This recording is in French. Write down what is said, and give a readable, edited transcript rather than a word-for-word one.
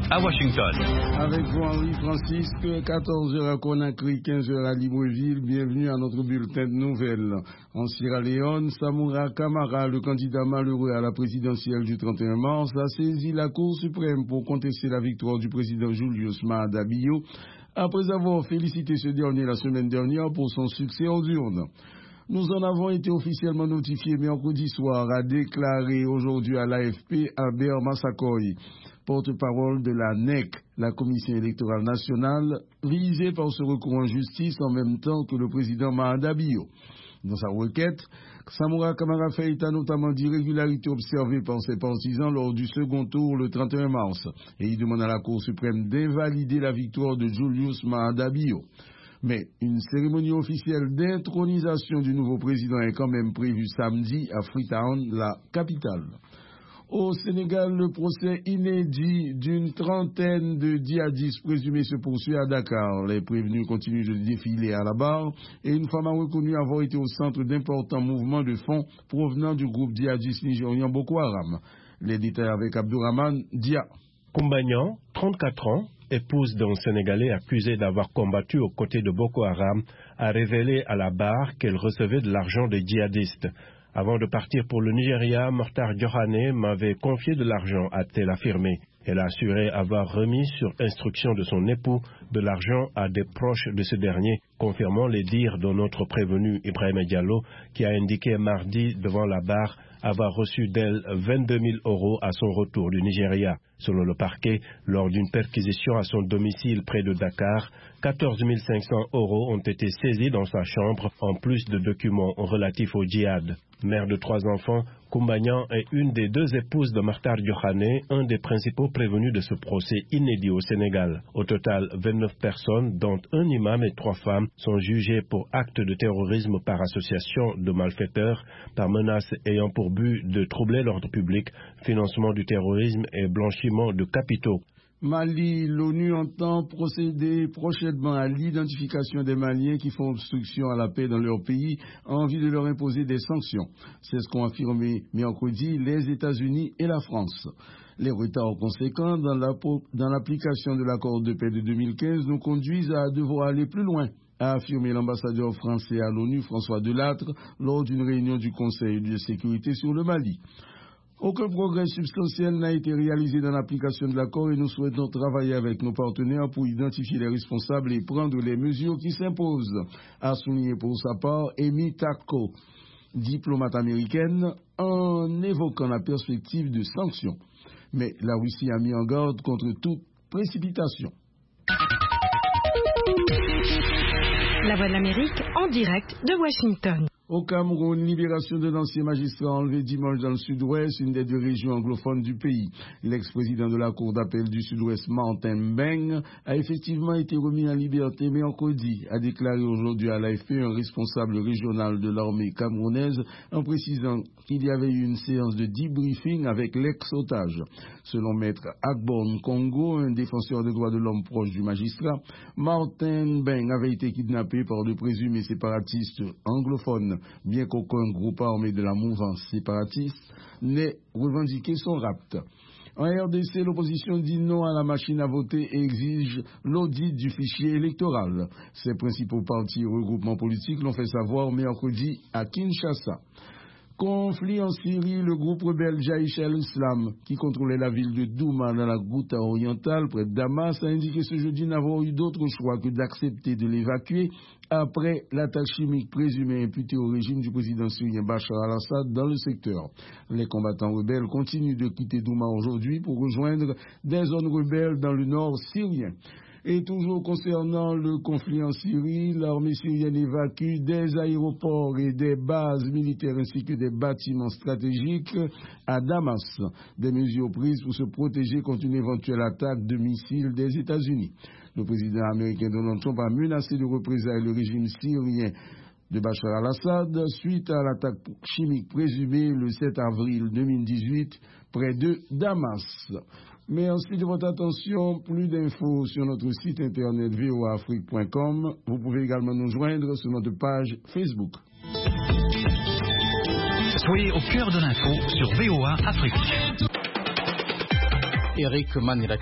à Washington. Avec vous, Henri Francisque, 14h à Conakry, 15h à Libreville. Bienvenue à notre bulletin de nouvelles. En Sierra Leone, Samura Kamara, le candidat malheureux à la présidentielle du 31 mars, a saisi la Cour suprême pour contester la victoire du président Julius Maada Bio, après avoir félicité ce dernier la semaine dernière pour son succès aux urnes. Nous en avons été officiellement notifiés mercredi soir, a déclaré aujourd'hui à l'AFP Albert Massakoy, porte-parole de la NEC, la Commission électorale nationale, visée par ce recours en justice en même temps que le président Maada Bio. Dans sa requête, Samura Kamara fait état notamment d'irrégularités observées par ses partisans lors du second tour le 31 mars, et il demande à la Cour suprême d'invalider la victoire de Julius Maada Bio. Mais une cérémonie officielle d'intronisation du nouveau président est quand même prévue samedi à Freetown, la capitale. Au Sénégal, le procès inédit d'une trentaine de djihadistes présumés se poursuit à Dakar. Les prévenus continuent de défiler à la barre et une femme a reconnu avoir été au centre d'importants mouvements de fonds provenant du groupe djihadiste nigérien Boko Haram. Les détails avec Abdourahmane Dia. Koumbanyan, 34 ans, épouse d'un Sénégalais accusé d'avoir combattu aux côtés de Boko Haram, a révélé à la barre qu'elle recevait de l'argent des djihadistes. Avant de partir pour le Nigeria, Mortar Diohane m'avait confié de l'argent, a-t-elle affirmé. Elle a assuré avoir remis sur instruction de son époux de l'argent à des proches de ce dernier, confirmant les dires de notre prévenu Ibrahima Diallo, qui a indiqué mardi devant la barre avoir reçu d'elle 22 000 € à son retour du Nigeria. Selon le parquet, lors d'une perquisition à son domicile près de Dakar, 14 500 € ont été saisis dans sa chambre, en plus de documents relatifs au djihad. Mère de 3 enfants, Koumbanyan est une des 2 épouses de Mortar Diohane, un des principaux prévenus de ce procès inédit au Sénégal. Au total, 29 personnes, dont un imam et 3 femmes, sont jugées pour actes de terrorisme par association de malfaiteurs, par menaces ayant pour but de troubler l'ordre public, financement du terrorisme et blanchiment de capitaux. Mali, l'ONU entend procéder prochainement à l'identification des Maliens qui font obstruction à la paix dans leur pays en vue de leur imposer des sanctions. C'est ce qu'ont affirmé mercredi les États-Unis et la France. Les retards conséquents dans l'application de l'accord de paix de 2015 nous conduisent à devoir aller plus loin, a affirmé l'ambassadeur français à l'ONU François Delattre lors d'une réunion du Conseil de sécurité sur le Mali. Aucun progrès substantiel n'a été réalisé dans l'application de l'accord et nous souhaitons travailler avec nos partenaires pour identifier les responsables et prendre les mesures qui s'imposent, a souligné pour sa part Amy Tako, diplomate américaine, en évoquant la perspective de sanctions. Mais la Russie a mis en garde contre toute précipitation. La Voix de l'Amérique en direct de Washington. Au Cameroun, libération de l'ancien magistrat enlevé dimanche dans le sud-ouest, une des 2 régions anglophones du pays. L'ex-président de la Cour d'appel du sud-ouest, Martin Mbeng, a effectivement été remis en liberté mercredi, a déclaré aujourd'hui à l'AFP un responsable régional de l'armée camerounaise, en précisant qu'il y avait eu une séance de debriefing avec l'ex-otage. Selon maître Akborn Congo, un défenseur des droits de l'homme proche du magistrat, Martin Mbeng avait été kidnappé par de présumés séparatistes anglophones, bien qu'aucun groupe armé de la mouvance séparatiste n'ait revendiqué son rapt. En RDC, l'opposition dit non à la machine à voter et exige l'audit du fichier électoral. Ses principaux partis et regroupements politiques l'ont fait savoir mercredi à Kinshasa. Conflit en Syrie, le groupe rebelle Jaïch al-Islam, qui contrôlait la ville de Douma dans la Ghouta orientale près de Damas, a indiqué ce jeudi n'avoir eu d'autre choix que d'accepter de l'évacuer après l'attaque chimique présumée imputée au régime du président syrien Bachar al-Assad dans le secteur. Les combattants rebelles continuent de quitter Douma aujourd'hui pour rejoindre des zones rebelles dans le nord syrien. Et toujours concernant le conflit en Syrie, l'armée syrienne évacue des aéroports et des bases militaires ainsi que des bâtiments stratégiques à Damas. Des mesures prises pour se protéger contre une éventuelle attaque de missiles des États-Unis. Le président américain Donald Trump a menacé de représailles le régime syrien de Bachar al-Assad suite à l'attaque chimique présumée le 7 avril 2018 près de Damas. Merci de votre attention. Plus d'infos sur notre site internet voaafrique.com. Vous pouvez également nous joindre sur notre page Facebook. Soyez au cœur de l'info sur VOA Afrique. Eric Manira.